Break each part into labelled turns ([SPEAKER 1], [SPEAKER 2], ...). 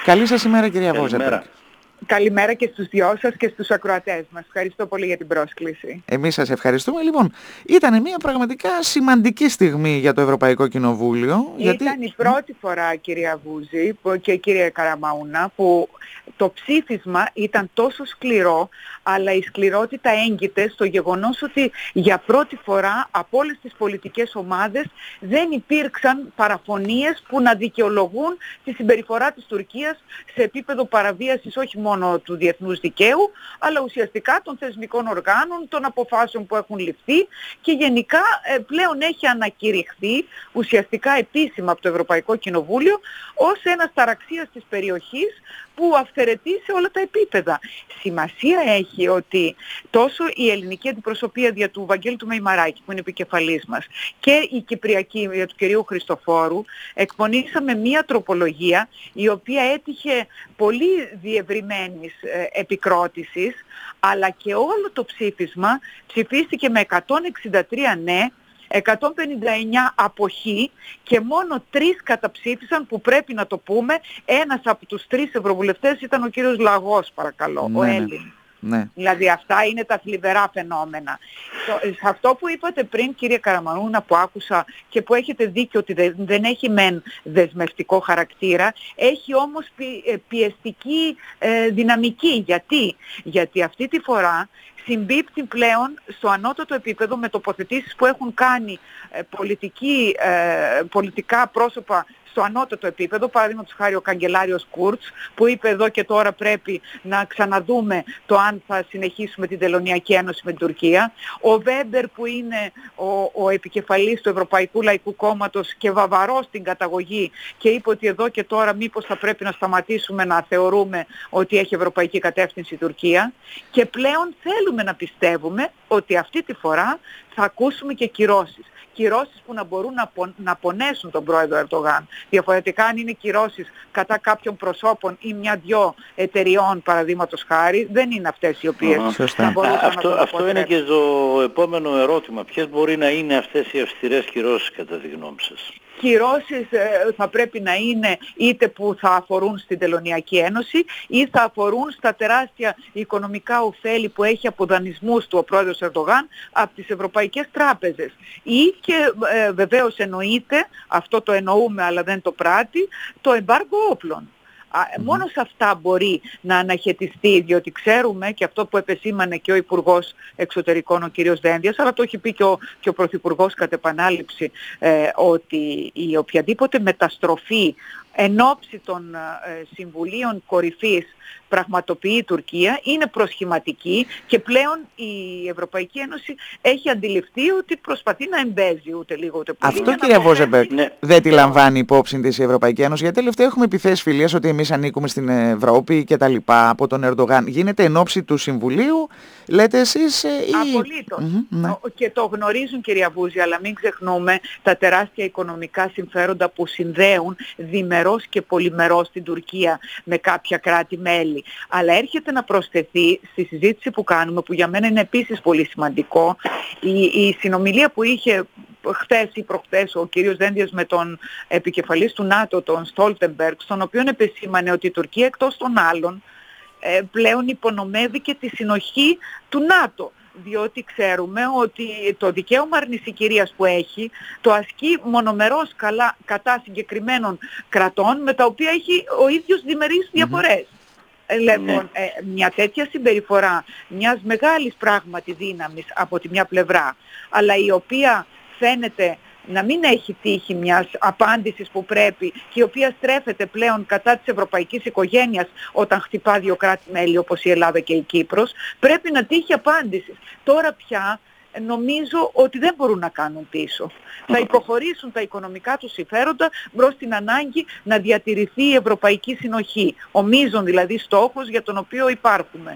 [SPEAKER 1] Καλή σας ημέρα, κυρία Βόζεμπεργκ.
[SPEAKER 2] Καλημέρα και στους δυο σας και στους ακροατές μας. Ευχαριστώ πολύ για την πρόσκληση.
[SPEAKER 1] Εμείς σας ευχαριστούμε. Λοιπόν, ήταν μια πραγματικά σημαντική στιγμή για το Ευρωπαϊκό Κοινοβούλιο.
[SPEAKER 2] Ήταν η πρώτη φορά, κυρία Βούζη και κύριε Καραμαούνα, που το ψήφισμα ήταν τόσο σκληρό, αλλά η σκληρότητα έγκυται στο γεγονός ότι για πρώτη φορά από όλες τις πολιτικές ομάδες δεν υπήρξαν παραφωνίες που να δικαιολογούν τη συμπεριφορά της Τουρκίας σε επίπεδο παραβίασης όχι μόνο του διεθνούς δικαίου, αλλά ουσιαστικά των θεσμικών οργάνων, των αποφάσεων που έχουν ληφθεί και γενικά πλέον έχει ανακηρυχθεί ουσιαστικά επίσημα από το Ευρωπαϊκό Κοινοβούλιο ως ένας ταραξίας της περιοχής που αυθαιρετεί σε όλα τα επίπεδα. Σημασία έχει ότι τόσο η ελληνική αντιπροσωπεία δια του Βαγγέλη του Μεϊμαράκη, που είναι επικεφαλής μας, και η κυπριακή δια του κυρίου Χριστοφόρου, εκπονήσαμε μία τροπολογία η οποία έτυχε πολύ διευρυμένης επικρότησης, αλλά και όλο το ψήφισμα ψηφίστηκε με 163 ναι, 159 αποχή και μόνο 3 καταψήφισαν, που πρέπει να το πούμε. Ένας από τους 3 ευρωβουλευτές ήταν ο κύριος Λαγός, παρακαλώ, ο Έλλην.
[SPEAKER 1] Ναι.
[SPEAKER 2] Δηλαδή αυτά είναι τα θλιβερά φαινόμενα. Σε αυτό που είπατε πριν, κύριε Καραμανούνα, που άκουσα και που έχετε δίκιο ότι δεν έχει μεν δεσμευτικό χαρακτήρα, έχει όμως πιεστική δυναμική. Γιατί αυτή τη φορά συμπίπτει πλέον στο ανώτατο επίπεδο με τοποθετήσεις που έχουν κάνει πολιτικά πρόσωπα στο ανώτατο επίπεδο, παραδείγματος χάρη ο καγκελάριος Κούρτς, που είπε εδώ και τώρα πρέπει να ξαναδούμε το αν θα συνεχίσουμε την Τελωνειακή Ένωση με την Τουρκία. Ο Βέμπερ, που είναι ο επικεφαλής του Ευρωπαϊκού Λαϊκού Κόμματος και βαβαρός στην καταγωγή, και είπε ότι εδώ και τώρα μήπως θα πρέπει να σταματήσουμε να θεωρούμε ότι έχει ευρωπαϊκή κατεύθυνση η Τουρκία. Και πλέον θέλουμε να πιστεύουμε ότι αυτή τη φορά θα ακούσουμε και κυρώσεις. Κυρώσεις που να μπορούν να πονέσουν τον πρόεδρο Ερντογάν. Διαφορετικά, αν είναι κυρώσεις κατά κάποιων προσώπων ή μια-δυο εταιριών, παραδείγματος χάρη, δεν είναι αυτές οι οποίες θα μπορούσαν να το
[SPEAKER 3] αυτό είναι και το επόμενο ερώτημα. Ποιες μπορεί να είναι αυτές οι αυστηρές κυρώσεις κατά τη γνώμη σας?
[SPEAKER 2] Κυρώσεις θα πρέπει να είναι είτε που θα αφορούν στην Τελωνειακή Ένωση ή θα αφορούν στα τεράστια οικονομικά ωφέλη που έχει από δανεισμούς του ο πρόεδρος Ερντογάν από τις ευρωπαϊκές τράπεζες. Ή και βεβαίως εννοείται, αυτό το εννοούμε αλλά δεν το πράττει, το εμπάργκο όπλων. Μόνο σε αυτά μπορεί να αναχαιτιστεί, διότι ξέρουμε, και αυτό που επεσήμανε και ο Υπουργός Εξωτερικών, ο κύριος Δένδιας, αλλά το έχει πει και ο Πρωθυπουργός κατ' επανάληψη, ότι η οποιαδήποτε μεταστροφή εν ώψη των συμβουλίων κορυφής πραγματοποιεί η Τουρκία είναι προσχηματική και πλέον η Ευρωπαϊκή Ένωση έχει αντιληφθεί ότι προσπαθεί να εμπέζει ούτε λίγο ούτε πολύ.
[SPEAKER 1] Αυτό, κυρία Βόζεμπεργκ, δεν τη λαμβάνει υπόψη της η Ευρωπαϊκή Ένωση? Γιατί τελευταία έχουμε επιθέσεις φιλίας ότι εμείς ανήκουμε στην Ευρώπη και τα λοιπά από τον Ερντογάν. Γίνεται εν ώψη του Συμβουλίου, λέτε εσείς, ή...
[SPEAKER 2] Απολύτως. Ναι. Και το γνωρίζουν, κυρία Βούζη, αλλά μην ξεχνούμε τα τεράστια οικονομικά συμφέροντα που συνδέουν διμερώς και πολυμερώς την Τουρκία με κάποια κράτη-μέλη. Αλλά έρχεται να προσθεθεί στη συζήτηση που κάνουμε, που για μένα είναι επίσης πολύ σημαντικό, η συνομιλία που είχε χθες ή προχθές ο κύριος Δένδιας με τον επικεφαλής του ΝΑΤΟ, τον Στόλτεμπεργκ, στον οποίο επεσήμανε ότι η Τουρκία εκτός των άλλων πλέον υπονομεύει και τη συνοχή του ΝΑΤΟ. Διότι ξέρουμε ότι το δικαίωμα αρνησικυρίας που έχει το ασκεί μονομερώς κατά συγκεκριμένων κρατών με τα οποία έχει ο ίδιος διμερείς διαφορές. Λοιπόν, μια τέτοια συμπεριφορά μιας μεγάλης πράγματι δύναμης από τη μια πλευρά, αλλά η οποία φαίνεται να μην έχει τύχει μιας απάντησης που πρέπει και η οποία στρέφεται πλέον κατά της ευρωπαϊκής οικογένειας όταν χτυπά δύο κράτη-μέλη όπως η Ελλάδα και η Κύπρος, πρέπει να τύχει απάντησης. Τώρα πια νομίζω ότι δεν μπορούν να κάνουν πίσω. Θα υποχωρήσουν τα οικονομικά τους συμφέροντα μπρος στην ανάγκη να διατηρηθεί η ευρωπαϊκή συνοχή. Ο μείζον δηλαδή στόχος για τον οποίο υπάρχουμε.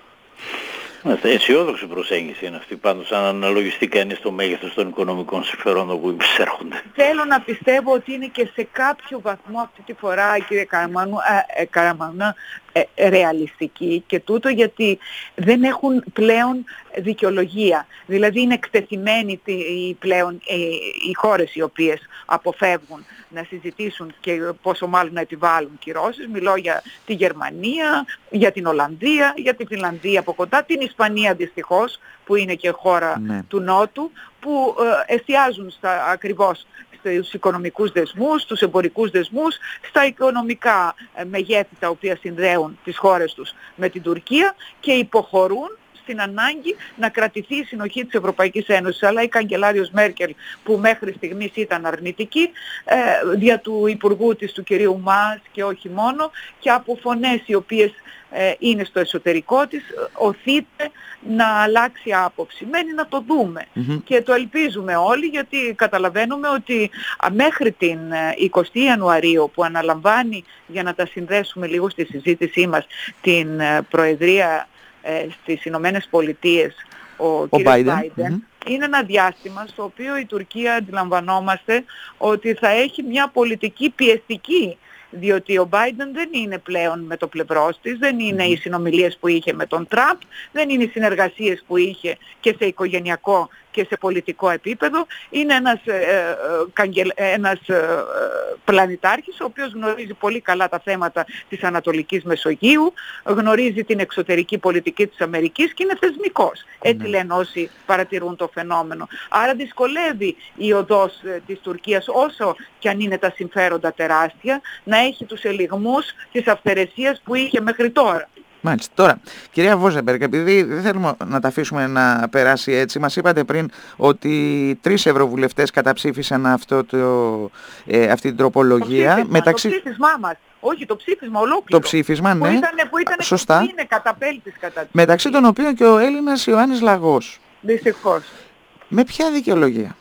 [SPEAKER 3] Αισιόδοξη προσέγγιση είναι αυτή, πάντως, αν αναλογιστεί κανείς το μέγεθος των οικονομικών συμφερόντων που υπησέρχονται.
[SPEAKER 2] Θέλω να πιστεύω ότι είναι και σε κάποιο βαθμό αυτή τη φορά, κύριε Καραμανούνα, ρεαλιστική, και τούτο γιατί δεν έχουν πλέον δικαιολογία. Δηλαδή είναι εκτεθειμένοι πλέον οι χώρες οι οποίες αποφεύγουν να συζητήσουν και πόσο μάλλον να επιβάλλουν κυρώσεις. Μιλώ για τη Γερμανία, για την Ολλανδία, για τη Φινλανδία από κοντά, την Ισπανία δυστυχώς που είναι και χώρα του Νότου, που εστιάζουν ακριβώς στους οικονομικούς δεσμούς, στους εμπορικούς δεσμούς, στα οικονομικά μεγέθη τα οποία συνδέουν τις χώρες τους με την Τουρκία και υποχωρούν στην ανάγκη να κρατηθεί η συνοχή της Ευρωπαϊκής Ένωσης. Αλλά η καγκελάριος Μέρκελ, που μέχρι στιγμής ήταν αρνητική, δια του υπουργού της, του κυρίου Μάς, και όχι μόνο, και από φωνές οι οποίες είναι στο εσωτερικό της, οθείται να αλλάξει άποψη. Μένει να το δούμε και το ελπίζουμε όλοι, γιατί καταλαβαίνουμε ότι μέχρι την 20η Ιανουαρίου, που αναλαμβάνει, για να τα συνδέσουμε λίγο στη συζήτησή μας, την Προεδρία στις Ηνωμένες Πολιτείες, ο κ. Biden, είναι ένα διάστημα στο οποίο η Τουρκία, αντιλαμβανόμαστε, ότι θα έχει μια πολιτική πιεστική, διότι ο Biden δεν είναι πλέον με το πλευρός της, δεν είναι οι συνομιλίες που είχε με τον Τραμπ, δεν είναι οι συνεργασίες που είχε και σε οικογενειακό και σε πολιτικό επίπεδο. Είναι ένας πλανητάρχης ο οποίος γνωρίζει πολύ καλά τα θέματα της Ανατολικής Μεσογείου, γνωρίζει την εξωτερική πολιτική της Αμερικής και είναι θεσμικός. Έτσι λένε όσοι παρατηρούν το φαινόμενο. Άρα δυσκολεύει η οδός της Τουρκίας, όσο και αν είναι τα συμφέροντα τεράστια, να έχει τους ελιγμούς της αυθαιρεσίας που είχε μέχρι τώρα.
[SPEAKER 1] Μάλιστα. Τώρα, κυρία Βόζεμπεργκ, επειδή δεν θέλουμε να τα αφήσουμε να περάσει έτσι, μας είπατε πριν ότι 3 ευρωβουλευτές καταψήφισαν αυτή την τροπολογία.
[SPEAKER 2] Το ψήφισμά μας. Όχι, το ψήφισμα ολόκληρο.
[SPEAKER 1] Το ψήφισμα, ναι.
[SPEAKER 2] Που ήταν
[SPEAKER 1] σωστά.
[SPEAKER 2] Που είναι καταπέλτης κατά.
[SPEAKER 1] Μεταξύ των οποίων και ο Έλληνας Ιωάννης Λαγός.
[SPEAKER 2] Δυστυχώς.
[SPEAKER 1] Με ποια δικαιολογία?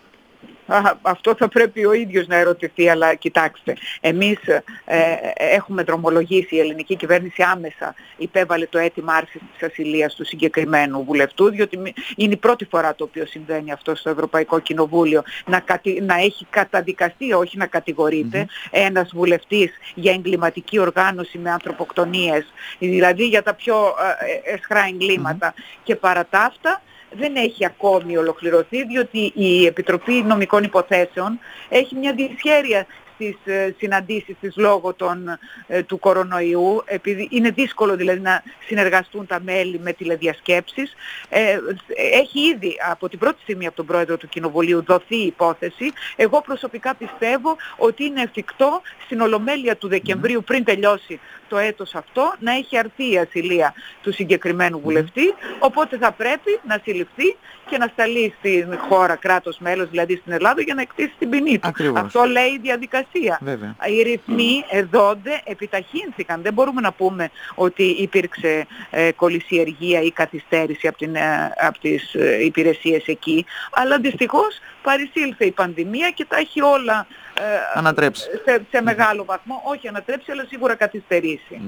[SPEAKER 2] Αυτό θα πρέπει ο ίδιος να ερωτηθεί, αλλά κοιτάξτε, εμείς έχουμε δρομολογήσει, η ελληνική κυβέρνηση άμεσα υπέβαλε το αίτημα άρσης της ασυλίας του συγκεκριμένου βουλευτού, διότι είναι η πρώτη φορά το οποίο συμβαίνει αυτό στο Ευρωπαϊκό Κοινοβούλιο, να έχει καταδικαστεί, όχι να κατηγορείται, ένας βουλευτής για εγκληματική οργάνωση με ανθρωποκτονίες, δηλαδή για τα πιο αισχρά εγκλήματα, και παρά τα αυτά δεν έχει ακόμη ολοκληρωθεί, διότι η Επιτροπή Νομικών Υποθέσεων έχει μια δυσχέρεια στις συναντήσεις της λόγω του κορονοϊού, επειδή είναι δύσκολο δηλαδή να συνεργαστούν τα μέλη με τηλεδιασκέψεις. Έχει ήδη από την πρώτη στιγμή από τον Πρόεδρο του Κοινοβουλίου δοθεί η υπόθεση. Εγώ προσωπικά πιστεύω ότι είναι εφικτό στην Ολομέλεια του Δεκεμβρίου, πριν τελειώσει το έτος αυτό, να έχει αρθεί η ασυλία του συγκεκριμένου βουλευτή, οπότε θα πρέπει να συλληφθεί και να σταλεί στην χώρα κράτος μέλος, δηλαδή στην Ελλάδα, για να εκτίσει την ποινή του.
[SPEAKER 1] Ακριβώς.
[SPEAKER 2] Αυτό λέει η διαδικασία.
[SPEAKER 1] Βέβαια.
[SPEAKER 2] Οι ρυθμοί εδώ επιταχύνθηκαν. Δεν μπορούμε να πούμε ότι υπήρξε κολυσιεργία ή καθυστέρηση από τις υπηρεσίες εκεί, αλλά δυστυχώς παρισήλθε η πανδημία και τα έχει όλα
[SPEAKER 1] ανατρέψει.
[SPEAKER 2] Σε μεγάλο βαθμό, όχι ανατρέψει, αλλά σίγουρα καθυστερήσει.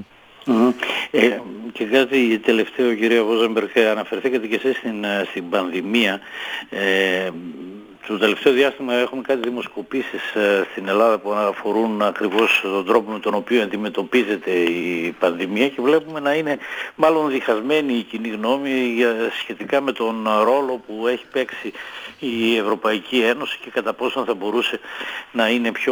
[SPEAKER 3] Και κάτι τελευταίο, κυρία Βόζεμπεργκ, αναφερθήκατε και εσείς στην πανδημία. Το τελευταίο διάστημα έχουμε κάτι δημοσκοπήσεις στην Ελλάδα που αφορούν ακριβώς τον τρόπο με τον οποίο αντιμετωπίζεται η πανδημία, και βλέπουμε να είναι μάλλον διχασμένη η κοινή γνώμη σχετικά με τον ρόλο που έχει παίξει η Ευρωπαϊκή Ένωση και κατά πόσο θα μπορούσε να είναι πιο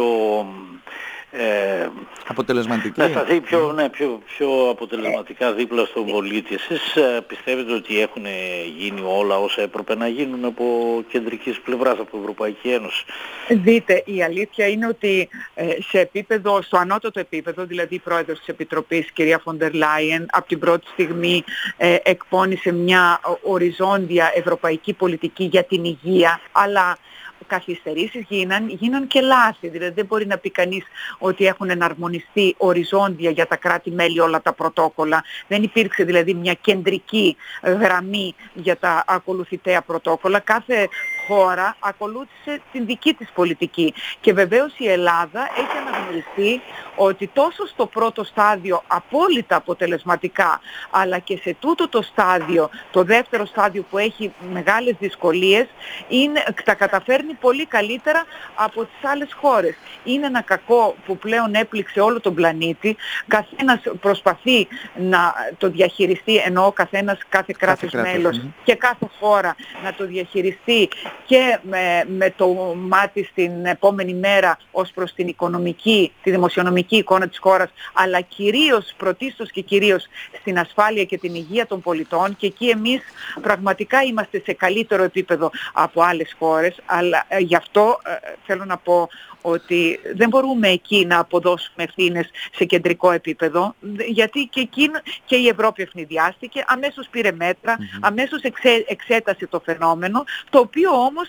[SPEAKER 1] αποτελεσματική.
[SPEAKER 3] Να σταθεί πιο αποτελεσματικά δίπλα στον πολίτη. Εσείς πιστεύετε ότι έχουν γίνει όλα όσα έπρεπε να γίνουν από κεντρικής πλευράς, από Ευρωπαϊκή Ένωση?
[SPEAKER 2] Δείτε, η αλήθεια είναι ότι στο ανώτατο επίπεδο, δηλαδή η πρόεδρος της Επιτροπής, κυρία Φοντερ Λάιεν, από την πρώτη στιγμή εκπώνησε μια οριζόντια ευρωπαϊκή πολιτική για την υγεία, αλλά καθυστερήσεις γίναν και λάθη. Δηλαδή δεν μπορεί να πει κανείς ότι έχουν εναρμονιστεί οριζόντια για τα κράτη-μέλη όλα τα πρωτόκολλα. Δεν υπήρξε δηλαδή μια κεντρική γραμμή για τα ακολουθητέα πρωτόκολλα. Κάθε χώρα ακολούθησε την δική της πολιτική. Και βεβαίως η Ελλάδα έχει αναγνωριστεί ότι τόσο στο πρώτο στάδιο απόλυτα αποτελεσματικά, αλλά και σε τούτο το στάδιο, το δεύτερο στάδιο που έχει μεγάλες δυσκολίες, τα καταφέρνει πολύ καλύτερα από τις άλλες χώρες. Είναι ένα κακό που πλέον έπληξε όλο τον πλανήτη. Καθένας προσπαθεί να το διαχειριστεί, εννοώ κάθε κράτος μέλος και κάθε χώρα να το διαχειριστεί και με το μάτι στην επόμενη μέρα ως προς την οικονομική, τη δημοσιονομική εικόνα της χώρας, αλλά κυρίως, πρωτίστως και κυρίως στην ασφάλεια και την υγεία των πολιτών, και εκεί εμείς πραγματικά είμαστε σε καλύτερο επίπεδο από άλλες χώρες, αλλά γι' αυτό θέλω να πω ότι δεν μπορούμε εκεί να αποδώσουμε ευθύνες σε κεντρικό επίπεδο, γιατί και η Ευρώπη ευνηδιάστηκε, αμέσως πήρε μέτρα, αμέσως εξέτασε το φαινόμενο, το οποίο όμως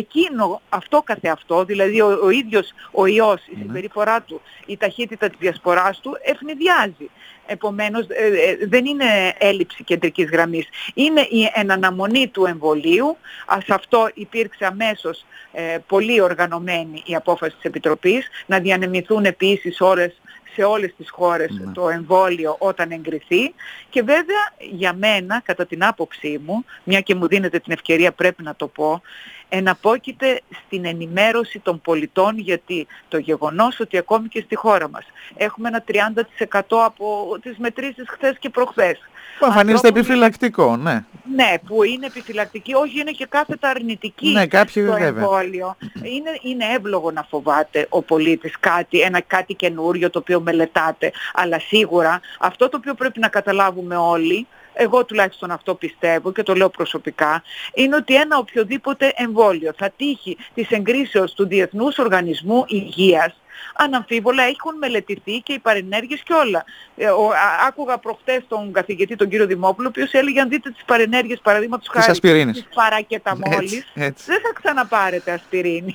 [SPEAKER 2] αυτό καθεαυτό, δηλαδή ο ίδιος ο ιός, η συμπεριφορά του, η ταχύτητα της διασποράς του ευνηδιάζει. Επομένως δεν είναι έλλειψη κεντρικής γραμμής, είναι η εναναμονή του εμβολίου. Σε αυτό υπήρξε αμέσως πολύ οργανωμένη η απόφαση της Επιτροπής να διανεμηθούν επίσης ώρες σε όλες τις χώρες το εμβόλιο όταν εγκριθεί. Και βέβαια για μένα, κατά την άποψή μου, μια και μου δίνετε την ευκαιρία πρέπει να το πω, εναπόκειται στην ενημέρωση των πολιτών, γιατί το γεγονός ότι ακόμη και στη χώρα μας έχουμε ένα 30% από τις μετρήσεις χθες και προχθές.
[SPEAKER 1] Που εμφανίζεται επιφυλακτικό, ναι.
[SPEAKER 2] Ναι, που είναι επιφυλακτική, όχι είναι και κάθετα αρνητική στο εμβόλιο. Είναι εύλογο να φοβάται ο πολίτης κάτι καινούριο το οποίο μελετάτε, αλλά σίγουρα αυτό το οποίο πρέπει να καταλάβουμε όλοι, εγώ τουλάχιστον αυτό πιστεύω και το λέω προσωπικά, είναι ότι ένα οποιοδήποτε εμβόλιο θα τύχει της εγκρίσεως του Διεθνούς Οργανισμού Υγείας, αναμφίβολα έχουν μελετηθεί και οι παρενέργειες και όλα. Άκουγα προχτές τον καθηγητή τον κύριο Δημόπουλο, ο οποίος έλεγε αν δείτε τις παρενέργειες, παραδείγματος χάρη της παρακεταμόλης, δεν θα ξαναπάρετε ασπιρίνη.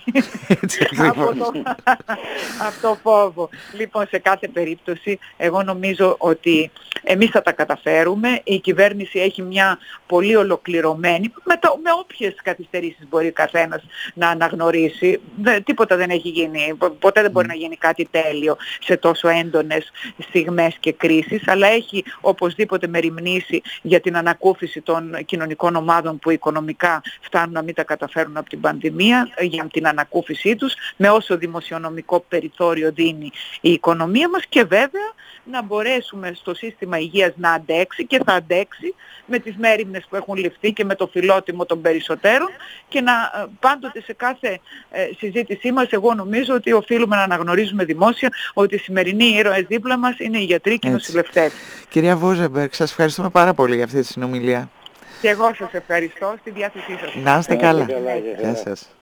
[SPEAKER 2] Από το φόβο. Λοιπόν, σε κάθε περίπτωση, εγώ νομίζω ότι εμείς θα τα καταφέρουμε. Η κυβέρνηση έχει μια πολύ ολοκληρωμένη, με όποιες καθυστερήσεις μπορεί καθένας να αναγνωρίσει. Τίποτα δεν έχει γίνει, ποτέ δεν μπορεί να γίνει κάτι τέλειο σε τόσο έντονες στιγμές και κρίσεις, αλλά έχει οπωσδήποτε μεριμνήσει για την ανακούφιση των κοινωνικών ομάδων που οικονομικά φτάνουν να μην τα καταφέρουν από την πανδημία, για την ανακούφισή τους, με όσο δημοσιονομικό περιθώριο δίνει η οικονομία μας, και βέβαια να μπορέσουμε στο σύστημα υγείας να αντέξει, και θα αντέξει με τις μέριμνες που έχουν ληφθεί και με το φιλότιμο των περισσότερων, και να πάντοτε σε κάθε συζήτησή μας εγώ νομίζω ότι οφείλουμε να αναγνωρίζουμε δημόσια ότι οι σημερινοί ήρωες δίπλα μας είναι οι γιατροί και οι νοσηλευτές.
[SPEAKER 1] Κυρία Βόζεμπεργκ, σας ευχαριστούμε πάρα πολύ για αυτή τη συνομιλία.
[SPEAKER 2] Και εγώ σας ευχαριστώ, στη διάθεσή σας.
[SPEAKER 1] Να είστε καλά. Γεια σας.